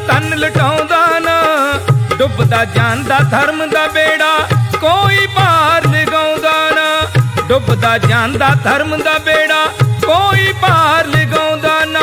ਧਨ ਲਟਾਉਂਦਾ ਨਾ। ਡੁੱਬਦਾ ਜਾਂਦਾ ਧਰਮ ਦਾ ਬੇੜਾ, ਕੋਈ ਪਾਰ ਲਗਾਉਂਦਾ ਨਾ। ਡੁੱਬਦਾ ਜਾਂਦਾ ਧਰਮ ਦਾ ਬੇੜਾ, ਕੋਈ ਪਾਰ ਲਗਾਉਂਦਾ ਨਾ।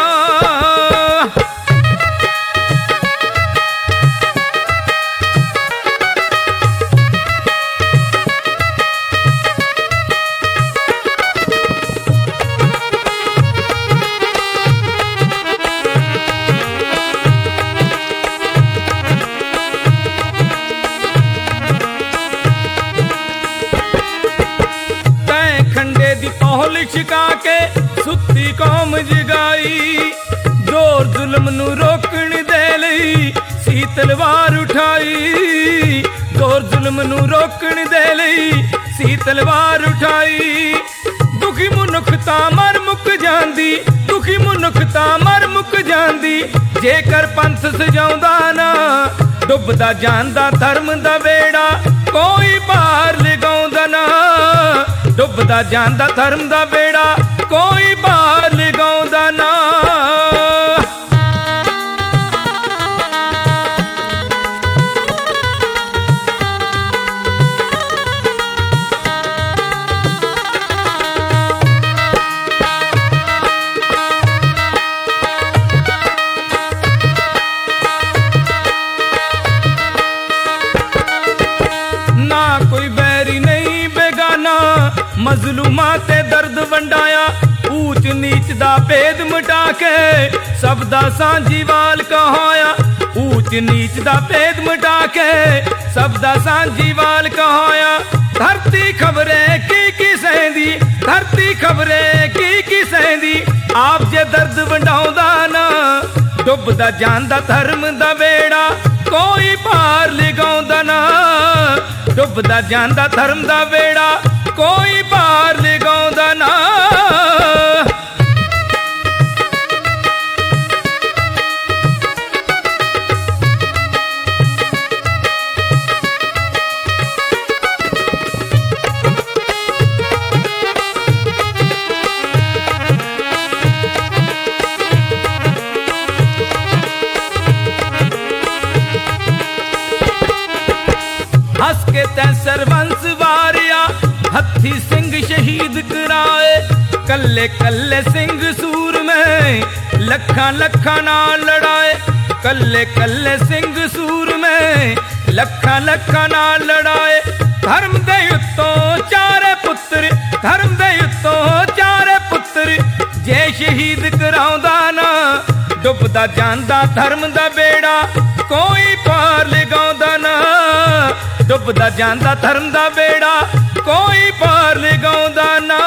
ਛਕਾ ਕੇ ਸੁੱਤੀ ਕੌਮ ਜਗਾਈ, ਜ਼ੋਰ ਜ਼ੁਲਮ ਨੂੰ ਰੋਕਣ ਦੇ ਲਈ ਸੀ ਤਲਵਾਰ ਉਠਾਈ। ਜ਼ੋਰ ਜ਼ੁਲਮ ਨੂੰ ਰੋਕਣ ਦੇ ਲਈ ਸੀ ਤਲਵਾਰ ਉਠਾਈ। ਦੁਖੀ ਮਨੁੱਖ ਤਾਂ ਮਰ ਮੁੱਕ ਜਾਂਦੀ, ਦੁਖੀ ਮਨੁੱਖ ਤਾਂ ਮਰ ਮੁੱਕ ਜਾਂਦੀ, ਜੇਕਰ ਪੰਥ ਸਜਾਉਂਦਾ ਨਾ। ਡੁੱਬਦਾ ਜਾਂਦਾ ਧਰਮ ਦਾ ਬੇੜਾ, ਕੋਈ ਪਾਰ ਲਗਾਉਂਦਾ ਨਾ। ਡੁੱਬਦਾ ਜਾਂਦਾ ਧਰਮ ਦਾ ਬੇੜਾ, ਕੋਈ ਪਾਰ ਲਗਾਉਂਦਾ ਨਾ। ਨਾ ਕੋਈ ਬੈਰੀ ਨਹੀਂ ਬੇਗਾਨਾ, ਮਜ਼ਲੂਮਾਂ ਤੇ ਦਰਦ ਵੰਡਾਇਆ। ਊਚ ਨੀਚ ਦਾ ਭੇਦ ਮਿਟਾ ਕੇ ਸਭ ਦਾ ਸਾਂਝੀਵਾਲ ਕਹਾਇਆ। ਊਚ ਨੀਚ ਦਾ ਭੇਦ ਮਿਟਾ ਕੇ ਸਭ ਦਾ ਸਾਂਝੀਵਾਲ ਕਹਾਇਆ। ਧਰਤੀ ਖਬਰੇ ਕੀ ਸਹਿੰਦੀ, ਧਰਤੀ ਖਬਰੇ ਕੀ ਸਹਿੰਦੀ, ਆਪ ਜੇ ਦਰਦ ਵੰਡਾਉਂਦਾ ਨਾ। ਡੁੱਬਦਾ ਜਾਂਦਾ ਧਰਮ ਦਾ ਬੇੜਾ, ਕੋਈ ਪਾਰ ਲਗਾਉਂਦਾ ਨਾ। ਡੁੱਬਦਾ ਜਾਂਦਾ ਧਰਮ ਦਾ ਬੇੜਾ, ਕੋਈ ਪਾਰ ਲਗਾਉਂਦਾ ਨਾ। ਹੱਸ ਕੇ ਤੈਂ ਸਰਬੰਸ ਵਾਰਿਆ, ਹੱਥੀ ਸਿੰਘ ਸ਼ਹੀਦ ਕਰਾਏ। ਕੱਲੇ ਕੱਲੇ ਸਿੰਘ ਸੂਰਮੇ ਲੱਖਾਂ ਲੱਖਾਂ ਨਾਲ ਲੜਾਏ। ਕੱਲੇ ਕੱਲੇ ਸਿੰਘ ਸੂਰਮੇ ਲੱਖਾਂ ਲੱਖਾਂ ਨਾਲ ਲੜਾਏ। ਧਰਮ ਦੇ ਉੱਤੋਂ ਚਾਰੇ ਪੁੱਤਰ, ਧਰਮ ਦੇ ਉੱਤੋਂ ਚਾਰੇ ਪੁੱਤਰ, ਜੇ ਸ਼ਹੀਦ ਕਰਾਉਂਦਾ ਨਾ। ਡੁੱਬਦਾ ਜਾਂਦਾ ਧਰਮ ਦਾ ਬੇੜਾ, ਕੋਈ ਪਾਰ ਲਗਾਉਂਦਾ ਨਾ। ਡੁੱਬਦਾ ਜਾਂਦਾ ਧਰਮ ਦਾ ਬੇੜਾ, ਕੋਈ ਪਾਰ ਲਗਾਉਂਦਾ ਨਾ।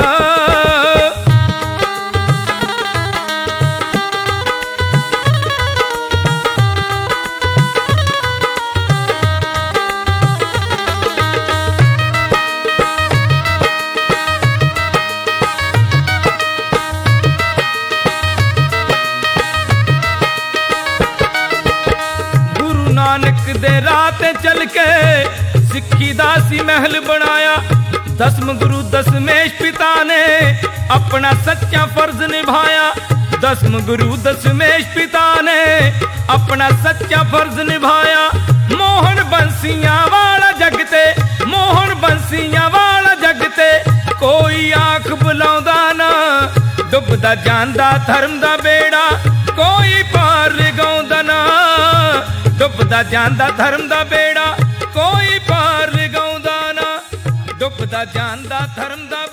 ਗੁਰੂ ਨਾਨਕ ਦੇ ਰਾਹ ਤੇ ਚੱਲ ਕੇ ਸਿੱਖੀ ਦਾ ਸੀ ਮਹਿਲ ਬਣਾਇਆ। ਦਸਮ ਗੁਰੂ ਦਸਮੇਸ਼ ਪਿਤਾ ਨੇ ਆਪਣਾ ਸੱਚਾ ਫਰਜ਼ ਨਿਭਾਇਆ। ਦਸਮ ਗੁਰੂ ਦਸਮੇਸ਼ ਪਿਤਾ ਨੇ ਆਪਣਾ ਸੱਚਾ ਫਰਜ਼ ਨਿਭਾਇਆ। ਮੋਹਨ ਬੰਸੀਆਂ ਵਾਲਾ ਜਗ ਤੇ, ਮੋਹਨ ਬੰਸੀਆਂ ਵਾਲਾ ਜਗ ਤੇ, ਕੋਈ ਆਖ ਬੁਲਾਉਂਦਾ ਨਾ। ਡੁੱਬਦਾ ਜਾਂਦਾ ਧਰਮ ਦਾ ਬੇੜਾ, ਕੋਈ ਪਾਰ ਲਗਾਉਂਦਾ ਨਾ। ਡੁੱਬਦਾ ਜਾਂਦਾ ਧਰਮ ਦਾ ਬੇੜਾ, ਕੋਈ ਪਾਰ ਲਗਾਉਂਦਾ ਨਾ। ਡੁੱਬਦਾ ਜਾਂਦਾ ਧਰਮ ਦਾ